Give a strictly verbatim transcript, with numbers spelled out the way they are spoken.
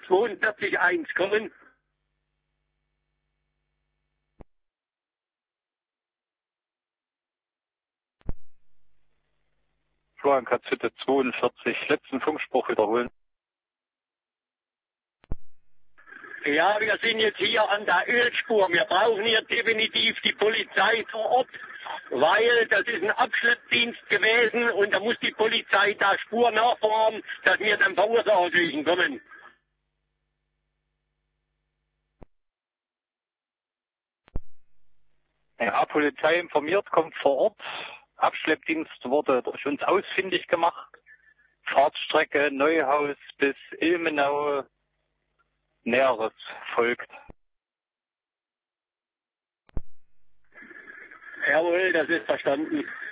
zweiundvierzig eins kommen. Florian Katzhütte zweiundvierzig, letzten Funkspruch wiederholen. Ja, wir sind jetzt hier an der Ölspur. Wir brauchen hier definitiv die Polizei vor Ort, weil das ist ein Abschleppdienst gewesen und da muss die Polizei da Spur nachfahren, dass wir dann Verursacher suchen kommen. Ja, Polizei informiert, kommt vor Ort. Abschleppdienst wurde durch uns ausfindig gemacht. Fahrtstrecke Neuhaus bis Ilmenau. Näheres folgt. Jawohl, das ist verstanden.